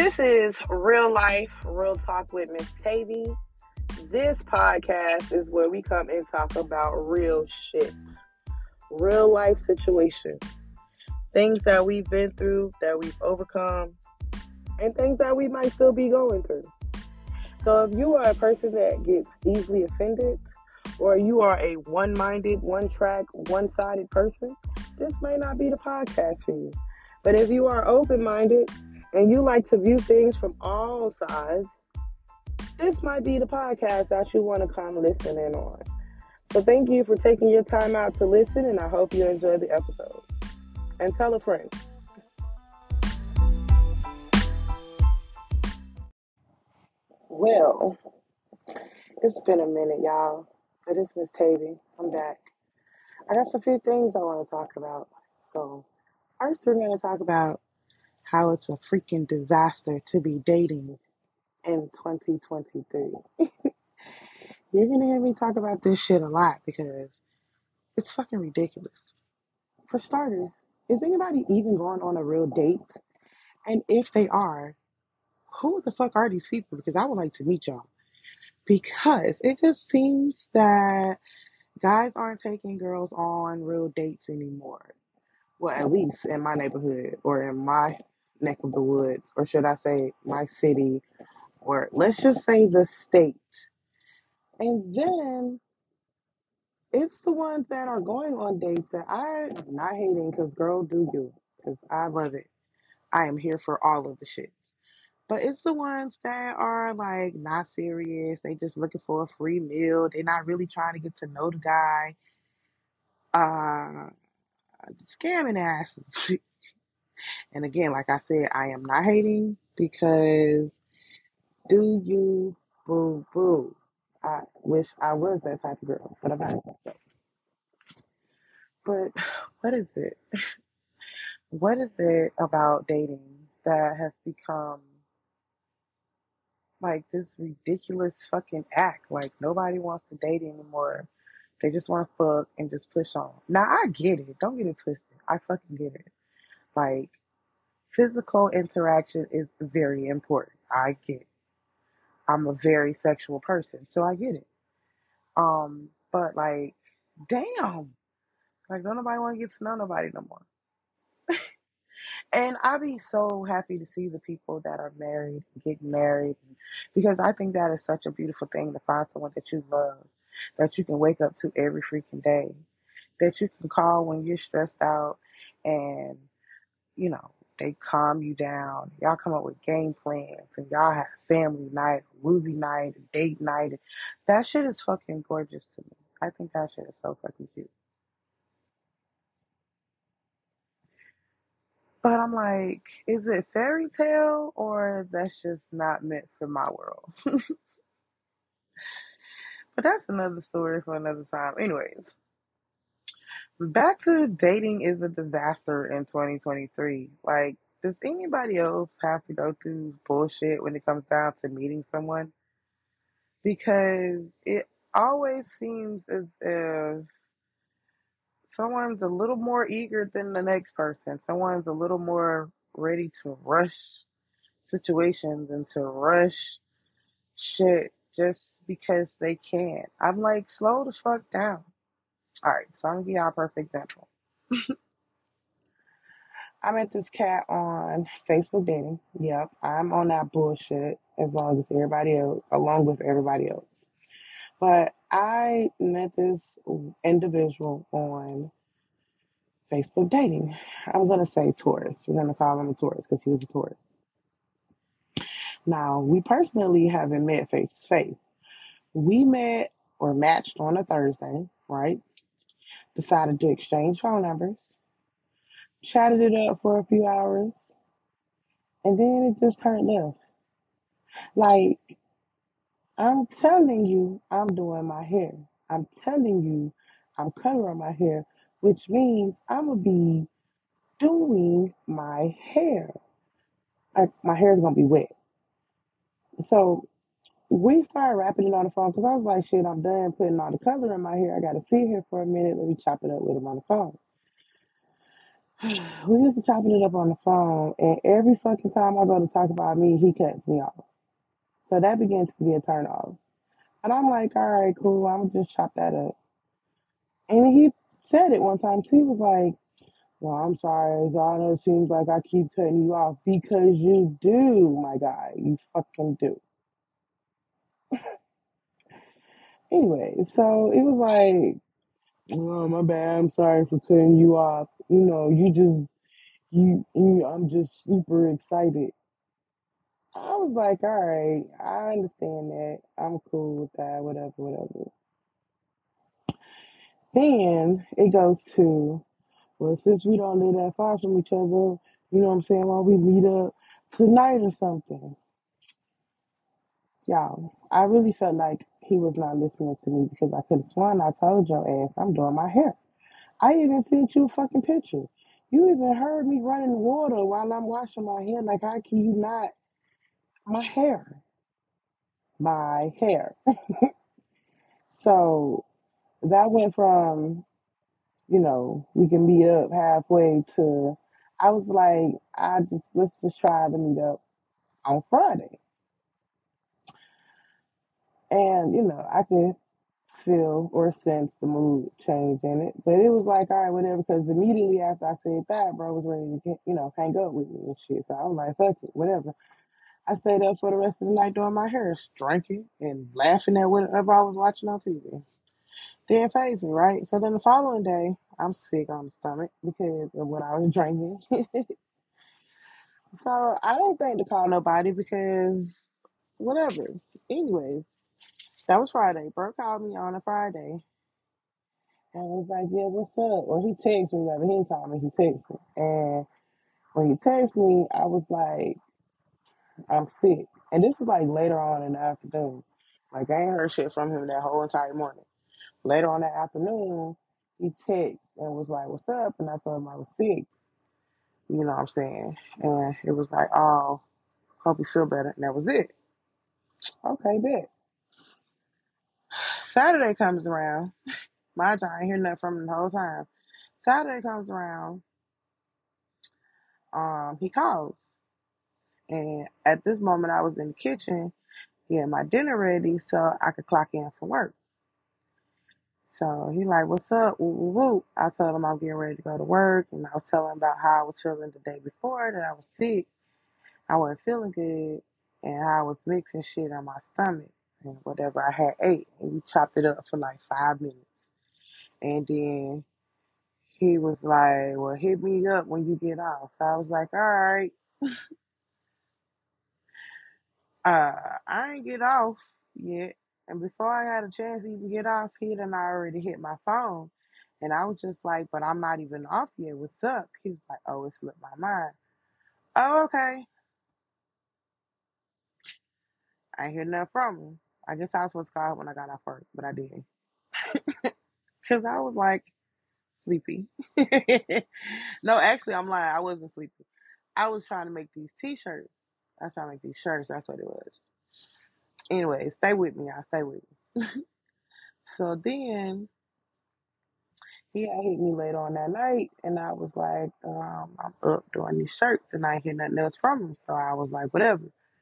This is Real Life, Real Talk with Miss Tavy. This podcast is where we come and talk about real shit, real life situations, things that we've been through, that we've overcome, and things that we might still be going through. So if you are a person that gets easily offended, or you are a one-minded, one-track, one-sided person, this may not be the podcast for you. But if you are open-minded and you like to view things from all sides, this might be the podcast that you want to come listen in on. So thank you for taking your time out to listen, and I hope you enjoy the episode. And tell a friend. Well, it's been a minute, y'all. But it's Miss Tavy. I'm back. I got a few things I want to talk about. So first, we're going to talk about how it's a freaking disaster to be dating in 2023. You're going to hear me talk about this shit a lot because it's fucking ridiculous. For starters, is anybody even going on a real date? And if they are, who the fuck are these people? Because I would like to meet y'all. Because it just seems that guys aren't taking girls on real dates anymore. Well, at least in my neighborhood or in my neck of the woods, or should I say my city, or let's just say the state. And then it's the ones that are going on dates that I'm not hating because girl, do you. Because I love it. I am here for all of the shits. But it's the ones that are like not serious. They just looking for a free meal. They're not really trying to get to know the guy. Uh, Scamming asses. And again, like I said, I am not hating because do you boo boo. I wish I was that type of girl, but I'm not. But what is it? What is it about dating that has become like this ridiculous fucking act? Like nobody wants to date anymore. They just want to fuck and just push on. Now I get it. Don't get it twisted. I fucking get it. Like physical interaction is very important. I get it. I'm a very sexual person, so I get it. But like, damn, like don't nobody want to get to know nobody no more. And I be so happy to see the people that are married, getting married, because I think that is such a beautiful thing to find someone that you love, that you can wake up to every freaking day, that you can call when you're stressed out, and you know they calm you down. Y'all come up with game plans, and y'all have family night, movie night, date night. That shit is fucking gorgeous to me. I think that shit is so fucking cute. But I'm like, is it fairy tale or that's just not meant for my world? But that's another story for another time. Anyways, back to dating is a disaster in 2023. Like, does anybody else have to go through bullshit when it comes down to meeting someone? Because it always seems as if someone's a little more eager than the next person. Someone's a little more ready to rush situations and to rush shit just because they can. I'm like, slow the fuck down. All right, so I'm gonna give y'all a perfect example. I met this cat on Facebook dating. Yep, I'm on that bullshit as long as everybody else, along with everybody else. But I met this individual on Facebook dating. I'm gonna say tourist. We're gonna call him a tourist because he was a tourist. Now, we personally haven't met face to face. We met or matched on a Thursday, right? Decided to exchange phone numbers, chatted it up for a few hours, and then it just turned left. Like, I'm telling you, I'm doing my hair. I'm telling you, I'm coloring my hair, which means I'm going to be doing my hair. Like, my hair is going to be wet. So, we started wrapping it on the phone because I was like, shit, I'm done putting all the color in my hair. I got to sit here for a minute. Let me chop it up with him on the phone. We used to chopping it up on the phone, and every fucking time I go to talk about me, he cuts me off. So that begins to be a turn off. And I'm like, all right, cool, I'm gonna just chop that up. And he said it one time too. He was like, well, I'm sorry, I know it seems like I keep cutting you off because you do, my guy. You fucking do. Anyway, so it was like, oh, my bad, I'm sorry for cutting you off. I'm just super excited. I was like, all right, I understand that. I'm cool with that, whatever, whatever. Then it goes to, well, since we don't live that far from each other, you know what I'm saying? Why we meet up tonight or something? Y'all, I really felt like he was not listening to me because I could have sworn I told your ass I'm doing my hair. I even sent you a fucking picture. You even heard me running water while I'm washing my hair. Like, how can you not? My hair. My hair. So that went from, we can meet up halfway to, I was like, let's just try to meet up on Friday. And, I could feel or sense the mood change in it. But it was like, all right, whatever, because immediately after I said that, bro was ready to get, hang up with me and shit. So I was like, fuck it, whatever. I stayed up for the rest of the night doing my hair, drinking and laughing at whatever I was watching on TV. Didn't phase me, right? So then the following day, I'm sick on the stomach because of what I was drinking. So I didn't think to call nobody because whatever. Anyways, that was Friday. Bro called me on a Friday and was like, yeah, what's up? Or he texted me, rather. He didn't call me, he texted me. And when he texted me, I was like, I'm sick. And this was like later on in the afternoon. Like, I ain't heard shit from him that whole entire morning. Later on that afternoon, he texted and was like, what's up? And I told him I was sick. You know what I'm saying? And it was like, oh, hope you feel better. And that was it. Okay, bet. Saturday comes around. My I ain't hear nothing from him the whole time. Saturday comes around. He calls. And at this moment, I was in the kitchen getting my dinner ready so I could clock in for work. So he like, what's up? Woo, woo, woo. I told him I'm getting ready to go to work, and I was telling him about how I was feeling the day before, that I was sick, I wasn't feeling good, and how I was mixing shit on my stomach and whatever I had ate. And we chopped it up for like 5 minutes. And then he was like, well, hit me up when you get off. I was like, all right. I ain't get off yet. And before I had a chance to even get off, he done already hit my phone. And I was just like, but I'm not even off yet. What's up? He was like, oh, it slipped my mind. Oh, okay. I ain't hear nothing from him. I guess I was supposed to call him when I got off work, but I didn't. Because I was like, sleepy. No, actually, I'm lying. I wasn't sleepy. I was trying to make these t-shirts. I was trying to make these shirts. That's what it was. Anyway, stay with me. Y'all. Stay with me. So then he had hit me later on that night, and I was like, I'm up doing these shirts, and I ain't hear nothing else from him. So I was like, whatever.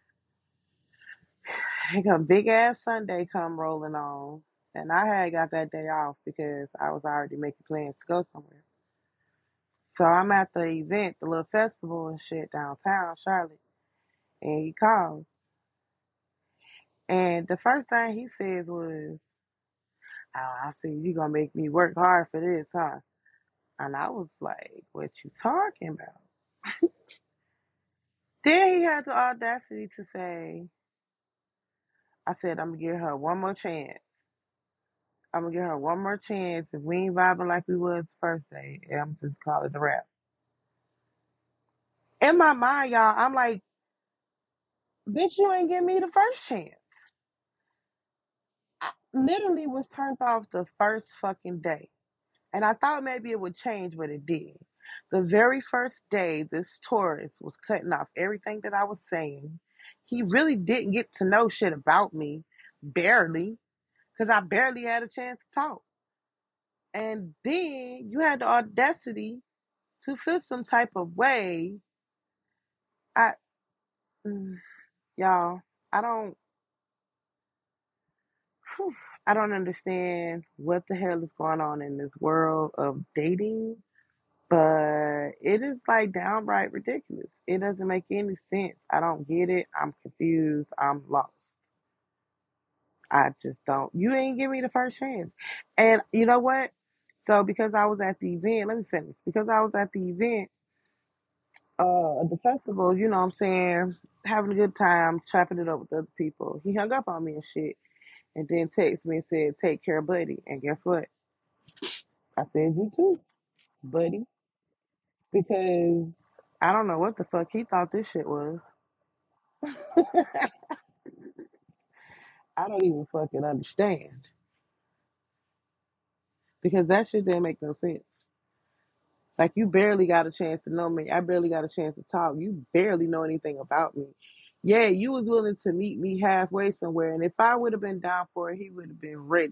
A big ass Sunday come rolling on, and I had got that day off because I was already making plans to go somewhere. So I'm at the event, the little festival and shit downtown Charlotte, and he calls. And the first thing he says was, oh, I see you gonna make me work hard for this, huh? And I was like, what you talking about? Then he had the audacity to say, I said, I'm gonna give her one more chance. I'm gonna give her one more chance. If we ain't vibing like we was the first day, I'm just call it a wrap. In my mind, y'all, I'm like, bitch, you ain't give me the first chance. I literally was turned off the first fucking day. And I thought maybe it would change, but it did. The very first day, this tourist was cutting off everything that I was saying. He really didn't get to know shit about me, barely, because I barely had a chance to talk. And then you had the audacity to feel some type of way. I, mm, y'all, I don't, whew, I don't understand what the hell is going on in this world of dating, but it is like downright ridiculous. It doesn't make any sense. I don't get it. I'm confused. I'm lost. I just don't. You ain't give me the first chance. And you know what? So because I was at the event, let me finish. Because I was at the event, the festival, you know what I'm saying, having a good time, chopping it up with other people. He hung up on me and shit. And then texted me and said, take care, buddy. And guess what? I said, you too, buddy. Because I don't know what the fuck he thought this shit was. I don't even fucking understand. Because that shit didn't make no sense. Like you barely got a chance to know me. I barely got a chance to talk. You barely know anything about me. Yeah, you was willing to meet me halfway somewhere, and if I would have been down for it, he would have been ready.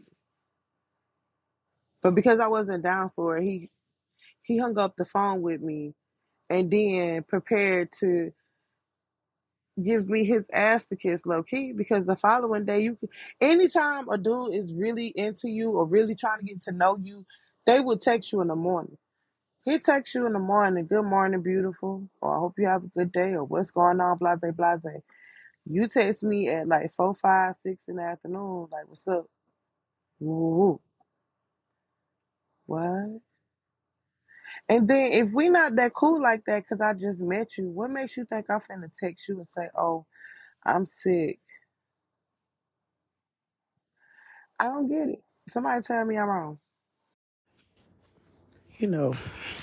But because I wasn't down for it, he hung up the phone with me and then prepared to give me his ass to kiss low key. Because the following day, anytime a dude is really into you or really trying to get to know you, they would text you in the morning. He texts you in the morning, good morning, beautiful, or I hope you have a good day, or what's going on, blase, blase. You text me at like 4, 5, 6 in the afternoon, like, what's up? Woo, what? And then if we not that cool like that, because I just met you, what makes you think I'm finna text you and say, oh, I'm sick? I don't get it. Somebody tell me I'm wrong. You know,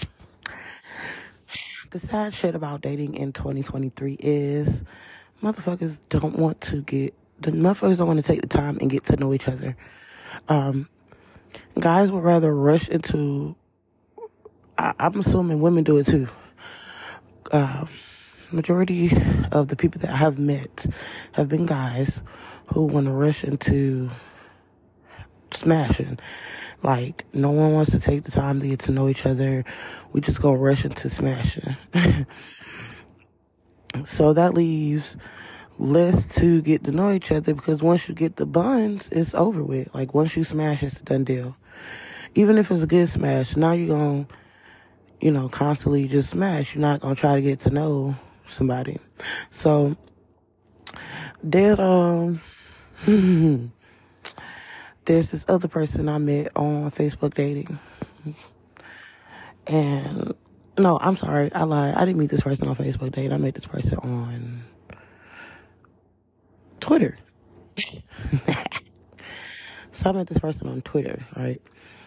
the sad shit about dating in 2023 is the motherfuckers don't want to take the time and get to know each other. Guys would rather rush into, I'm assuming women do it too. Majority of the people that I have met have been guys who want to rush into smashing. Like, no one wants to take the time to get to know each other. We just go rush into smashing. So that leaves less to get to know each other, because once you get the buns, it's over with. Like, once you smash, it's a done deal. Even if it's a good smash, now you're going to, constantly just smash. You're not going to try to get to know somebody. So, there's this other person I met on Facebook dating. And, no, I'm sorry, I lied. I didn't meet this person on Facebook dating. I met this person on Twitter. So I met this person on Twitter, right?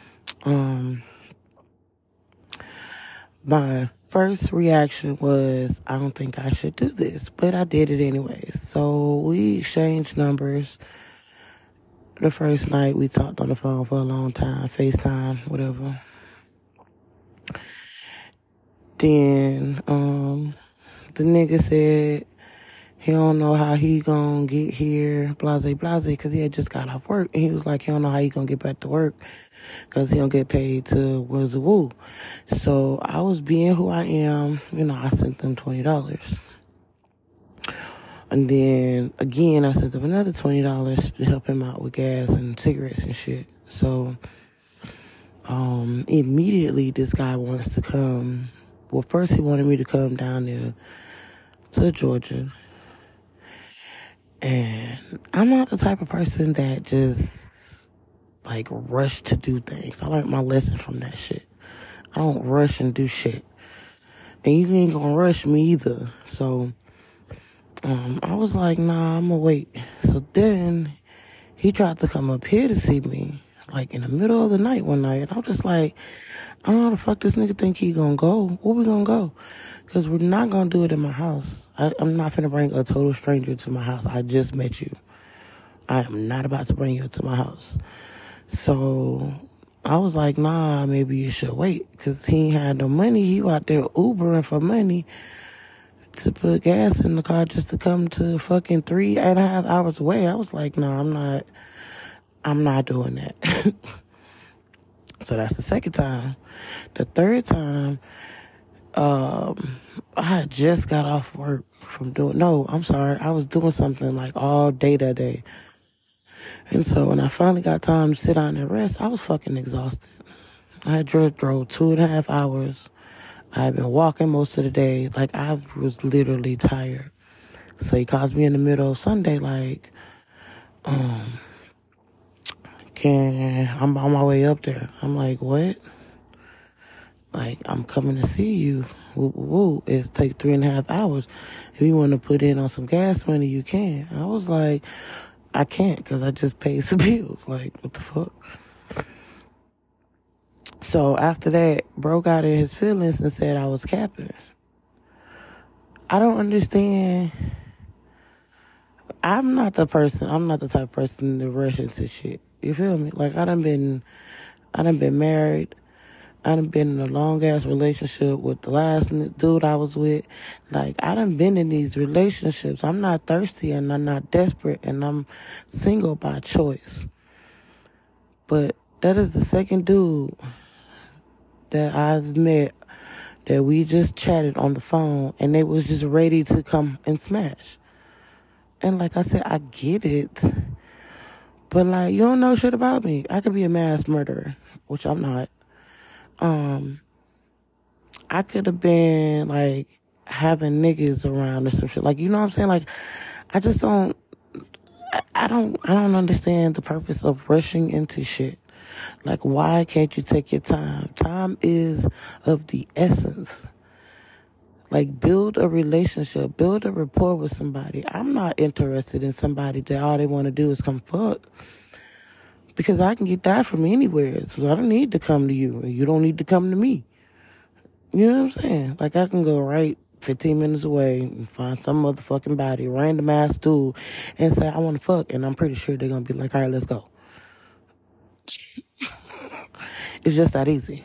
My first reaction was, I don't think I should do this, but I did it anyway. So we exchanged numbers. The first night we talked on the phone for a long time, FaceTime, whatever. Then the nigga said he don't know how he gonna get here, blase, blase, because he had just got off work. And he was like, he don't know how he gonna get back to work because he don't get paid to woo. So I was being who I am. I sent them $20. And then, again, I sent them another $20 to help him out with gas and cigarettes and shit. So, immediately this guy wants to come. Well, first he wanted me to come down there to Georgia. And I'm not the type of person that just, rush to do things. I learned my lesson from that shit. I don't rush and do shit. And you ain't gonna rush me either. So, I was like, nah, I'm gonna wait. So then he tried to come up here to see me, in the middle of the night one night. And I'm just like, I don't know how the fuck this nigga think he gonna go. Where we gonna go? Because we're not gonna do it in my house. I'm not finna bring a total stranger to my house. I just met you. I am not about to bring you to my house. So I was like, nah, maybe you should wait. Because he ain't had no money. He out there Ubering for money to put gas in the car just to come to fucking 3.5 hours away. I was like, nah, I'm not doing that. So that's the second time. The third time, I had just got off work from I was doing something like all day that day. And so when I finally got time to sit down and rest, I was fucking exhausted. I had just drove 2.5 hours. I had been walking most of the day. Like, I was literally tired. So he calls me in the middle of Sunday, like, I'm on my way up there. I'm like, what? Like, I'm coming to see you. Woo, woo, woo. It takes 3.5 hours. If you want to put in on some gas money, you can. I was like, I can't because I just paid some bills. Like, what the fuck? So after that, bro got in his feelings and said I was capping. I don't understand. I'm not the type of person to rush into shit. You feel me? Like, I done been married. I done been in a long-ass relationship with the last dude I was with. Like, I done been in these relationships. I'm not thirsty and I'm not desperate and I'm single by choice. But that is the second dude that I've met that we just chatted on the phone and they was just ready to come and smash. And like I said, I get it. But like, you don't know shit about me. I could be a mass murderer, which I'm not. I could have been like having niggas around or some shit. Like, you know what I'm saying? Like, I just don't, I don't understand the purpose of rushing into shit. Like, why can't you take your time? Time is of the essence. Like, build a relationship, build a rapport with somebody. I'm not interested in somebody that all they want to do is come fuck. Because I can get that from anywhere. So I don't need to come to you. And you don't need to come to me. You know what I'm saying? Like, I can go right 15 minutes away and find some motherfucking body, random ass dude, and say, I want to fuck. And I'm pretty sure they're going to be like, all right, let's go. It's just that easy.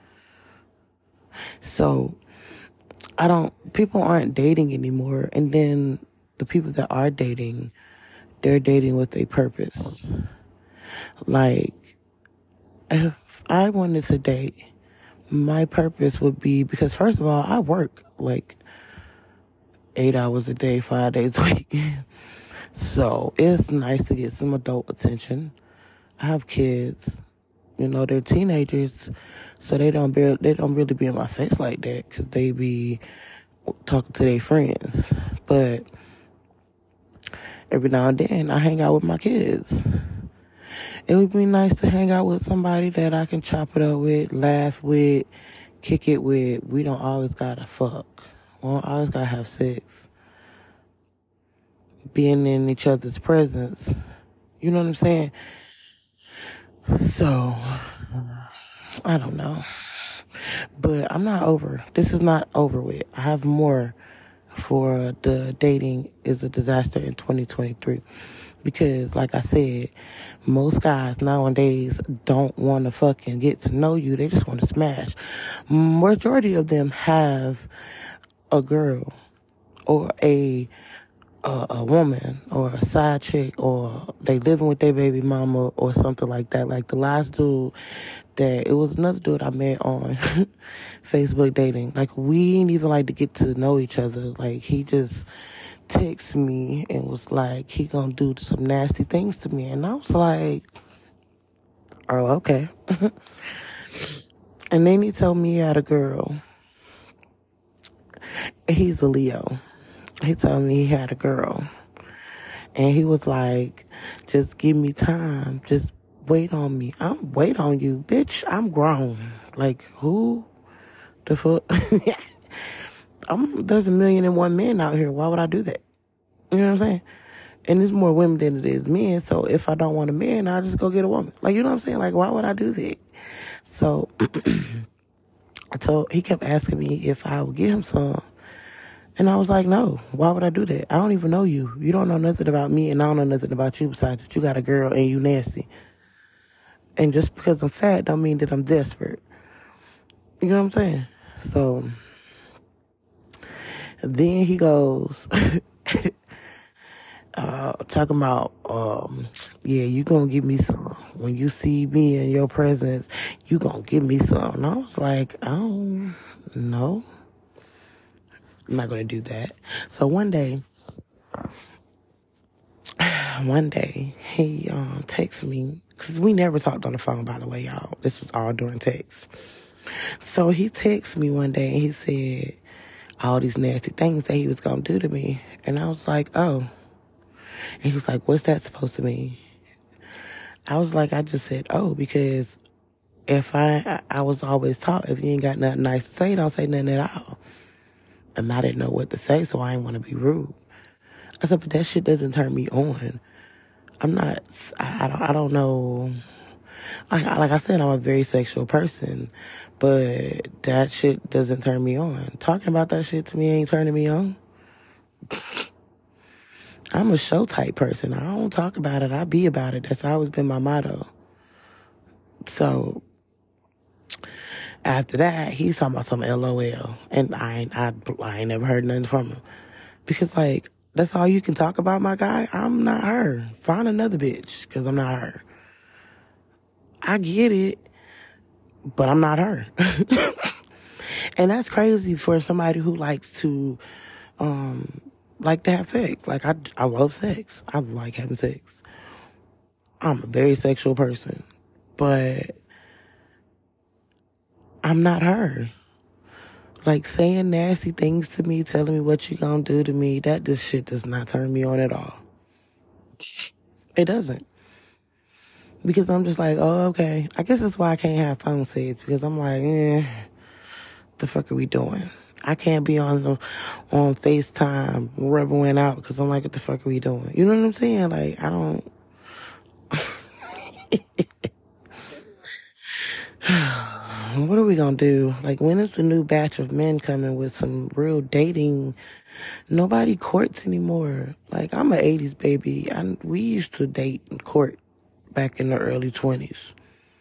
So, people aren't dating anymore. And then the people that are dating, they're dating with a purpose. Like, if I wanted to date, my purpose would be, because first of all, I work like 8 hours a day, 5 days a week. So it's nice to get some adult attention. I have kids, they're teenagers, so they don't really be in my face like that because they be talking to their friends. But every now and then I hang out with my kids. It would be nice to hang out with somebody that I can chop it up with, laugh with, kick it with. We don't always gotta fuck. We don't always gotta have sex. Being in each other's presence. You know what I'm saying? So, I don't know. But I'm not over. This is not over with. I have more for the dating is a disaster in 2023. Because, like I said, most guys nowadays don't want to fucking get to know you. They just want to smash. Majority of them have a girl or a woman or a side chick, or they living with their baby mama or something like that. Like the last dude it was another dude I met on Facebook dating. Like, we didn't even like to get to know each other. Like, he just texted me and was like, he gonna do some nasty things to me. And I was like, oh, okay. And then he told me he had a girl. He's a Leo. He told me he had a girl. And he was like, just give me time. Just wait on me. I'm wait on you. Bitch, I'm grown. Like, who the fuck? There's 1,000,001 men out here. Why would I do that? You know what I'm saying? And there's more women than it is men. So if I don't want a man, I'll just go get a woman. Like, you know what I'm saying? Like, why would I do that? So he kept asking me if I would get him some. And I was like, no, why would I do that? I don't even know you. You don't know nothing about me, and I don't know nothing about you besides that you got a girl and you nasty. And just because I'm fat don't mean that I'm desperate. You know what I'm saying? So then he goes, talking about, yeah, you gonna give me some. When you see me in your presence, you gonna give me some. And I was like, I don't know. I'm not going to do that. So one day, he texted me, because we never talked on the phone, by the way, y'all. This was all during text. So he texted me one day, and he said all these nasty things that he was going to do to me. And I was like, oh. And he was like, what's that supposed to mean? I was like, I just said, oh, because if I was always taught, if you ain't got nothing nice to say, don't say nothing at all. And I didn't know what to say, so I didn't want to be rude. I said, but that shit doesn't turn me on. I don't know. Like I said, I'm a very sexual person, but that shit doesn't turn me on. Talking about that shit to me ain't turning me on. I'm a show type person. I don't talk about it. I be about it. That's always been my motto. So after that, he's talking about some LOL, and I ain't never heard nothing from him, because like that's all you can talk about, my guy. I'm not her. Find another bitch, because I'm not her. I get it, but I'm not her. And that's crazy for somebody who likes to have sex. Like I love sex. I like having sex. I'm a very sexual person, but I'm not her. Like, saying nasty things to me, telling me what you gonna do to me, this shit does not turn me on at all. It doesn't. Because I'm just like, oh, okay. I guess that's why I can't have phone sex, because I'm like, the fuck are we doing? I can't be on FaceTime rubbing one out, because I'm like, what the fuck are we doing? You know what I'm saying? Like, I don't... What are we gonna do? Like, when is the new batch of men coming with some real dating? Nobody courts anymore. Like, I'm an 80s baby. We used to date and court back in the early 20s.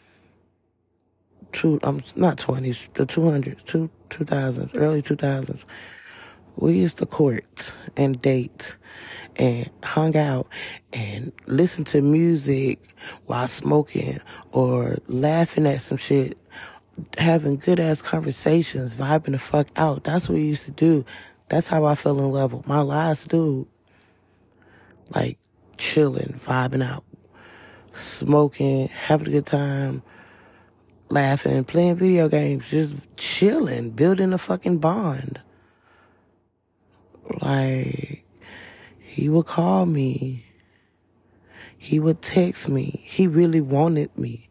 Not 20s, the 200s, 2000s, early 2000s. We used to court and date and hung out and listen to music while smoking or laughing at some shit, having good-ass conversations, vibing the fuck out. That's what we used to do. That's how I fell in love with my last dude. Like, chilling, vibing out, smoking, having a good time, laughing, playing video games, just chilling, building a fucking bond. Like, he would call me. He would text me. He really wanted me.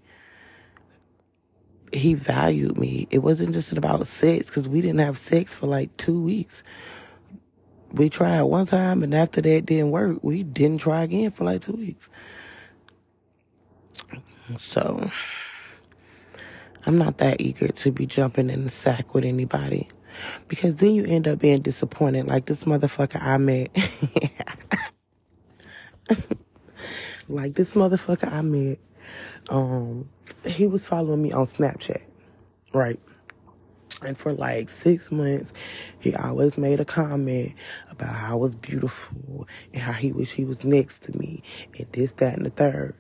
He valued me. It wasn't just about sex, because we didn't have sex for like 2 weeks. We tried one time, and after that didn't work, we didn't try again for like 2 weeks. So, I'm not that eager to be jumping in the sack with anybody, because then you end up being disappointed. Like this motherfucker I met. He was following me on Snapchat, right? And for like 6 months, he always made a comment about how I was beautiful and how he wished he was next to me and this, that, and the third.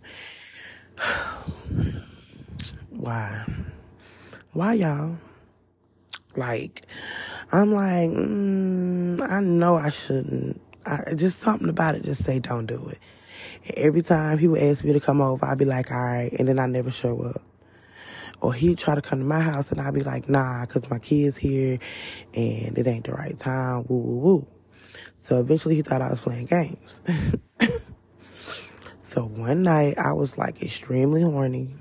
Why? Why, y'all? Like, I'm like, I know I shouldn't. Just something about it just say don't do it. And every time he would ask me to come over, I'd be like, all right, and then I never show up. Or he'd try to come to my house, and I'd be like, nah, because my kid's here, and it ain't the right time, woo, woo, woo. So eventually he thought I was playing games. So one night, I was like extremely horny,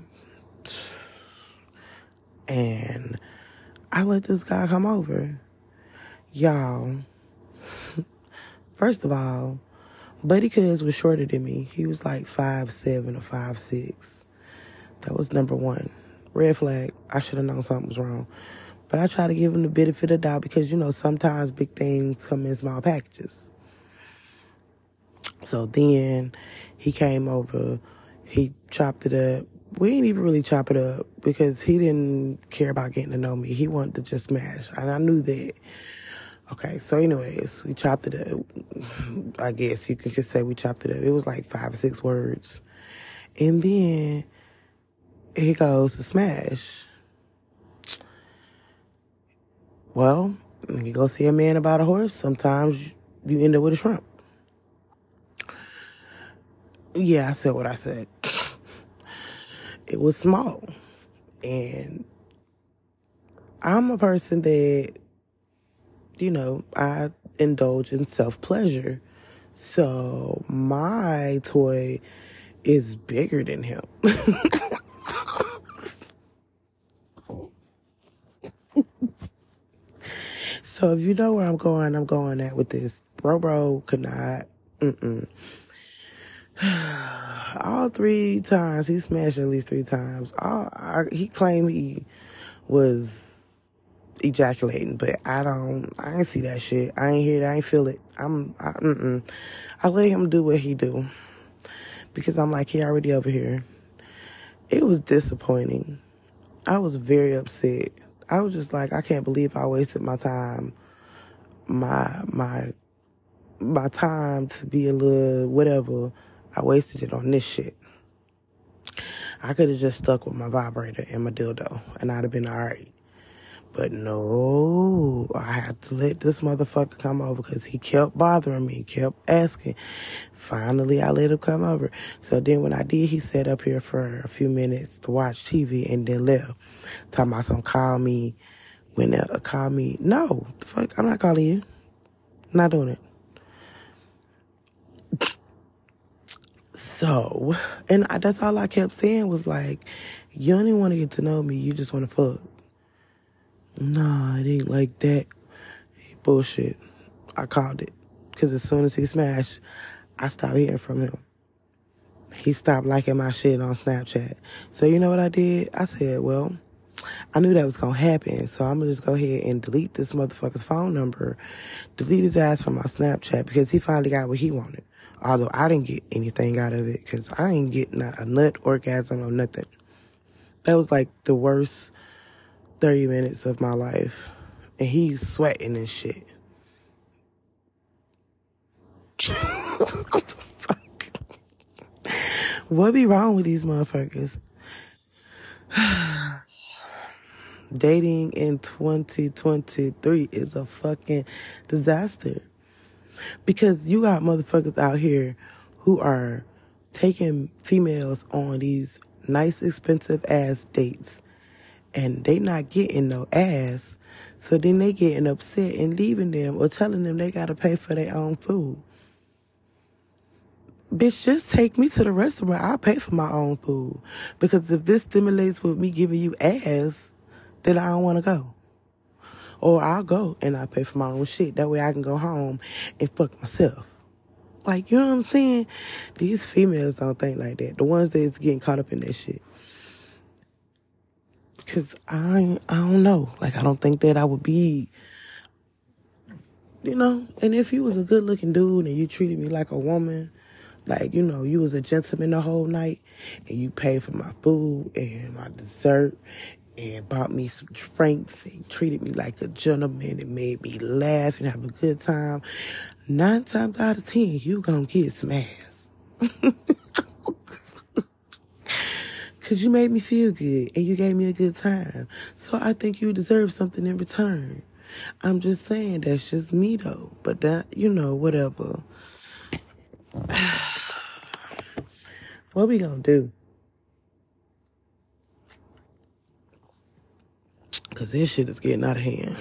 and I let this guy come over. Y'all, first of all, Buddy Cuz was shorter than me. He was like 5'7" or 5'6". That was number one. Red flag. I should have known something was wrong. But I try to give him the benefit of the doubt, because, sometimes big things come in small packages. So then he came over. He chopped it up. We didn't even really chop it up, because he didn't care about getting to know me. He wanted to just smash. And I knew that. Okay, so anyways, we chopped it up. I guess you could just say we chopped it up. It was like 5 or 6 words. And then he goes to smash. Well, You go see a man about a horse, sometimes you end up with a shrimp. Yeah, I said what I said. It was small. And I'm a person that, I indulge in self-pleasure. So my toy is bigger than him. So if you know where I'm going at with this. Bro could not. All 3 times, he smashed at least 3 times. He claimed he was ejaculating, but I ain't see that shit. I ain't hear that. I ain't feel it. I let him do what he do. Because I'm like, he already over here. It was disappointing. I was very upset. I was just like, I can't believe I wasted my time. My time to be a little whatever. I wasted it on this shit. I could have just stuck with my vibrator and my dildo, and I'd have been all right. But no, I had to let this motherfucker come over because he kept bothering me, kept asking. Finally, I let him come over. So then when I did, he sat up here for a few minutes to watch TV and then left. Talking about some call me. Call me. No, the fuck, I'm not calling you. Not doing it. So, and that's all I kept saying was like, you don't even want to get to know me. You just want to fuck. Nah, it ain't like that. Bullshit. I called it. Because as soon as he smashed, I stopped hearing from him. He stopped liking my shit on Snapchat. So you know what I did? I said, well, I knew that was going to happen. So I'm going to just go ahead and delete this motherfucker's phone number. Delete his ass from my Snapchat because he finally got what he wanted. Although I didn't get anything out of it because I ain't get not a nut orgasm or nothing. That was like the worst 30 minutes of my life. And he's sweating and shit. What the fuck? What be wrong with these motherfuckers? Dating in 2023 is a fucking disaster. Because you got motherfuckers out here who are taking females on these nice, expensive ass dates. And they not getting no ass. So then they getting upset and leaving them or telling them they gotta pay for their own food. Bitch, just take me to the restaurant. I'll pay for my own food. Because if this stimulates with me giving you ass, then I don't want to go. Or I'll go and I'll pay for my own shit. That way I can go home and fuck myself. Like, you know what I'm saying? These females don't think like that. The ones that's getting caught up in that shit. Because I don't know. Like, I don't think that I would be, And if you was a good-looking dude and you treated me like a woman, like, you was a gentleman the whole night and you paid for my food and my dessert and bought me some drinks and treated me like a gentleman and made me laugh and have a good time, 9 times out of 10, you gonna get some ass. Because you made me feel good and you gave me a good time. So I think you deserve something in return. I'm just saying, that's just me though. But that, whatever. What we gonna do? Because this shit is getting out of hand.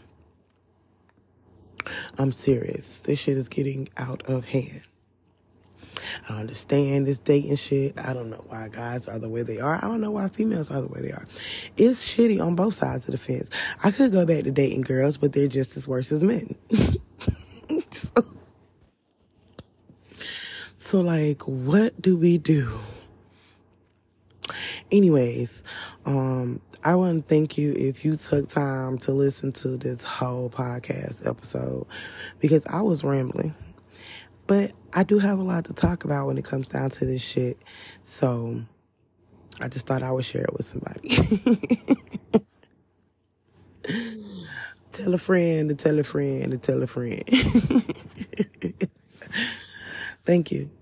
I'm serious. This shit is getting out of hand. I don't understand this dating shit. I don't know why guys are the way they are. I don't know why females are the way they are. It's shitty on both sides of the fence. I could go back to dating girls, but they're just as worse as men. So, like, what do we do? Anyways, I want to thank you if you took time to listen to this whole podcast episode because I was rambling. But I do have a lot to talk about when it comes down to this shit. So I just thought I would share it with somebody. Tell a friend to tell a friend to tell a friend. Thank you.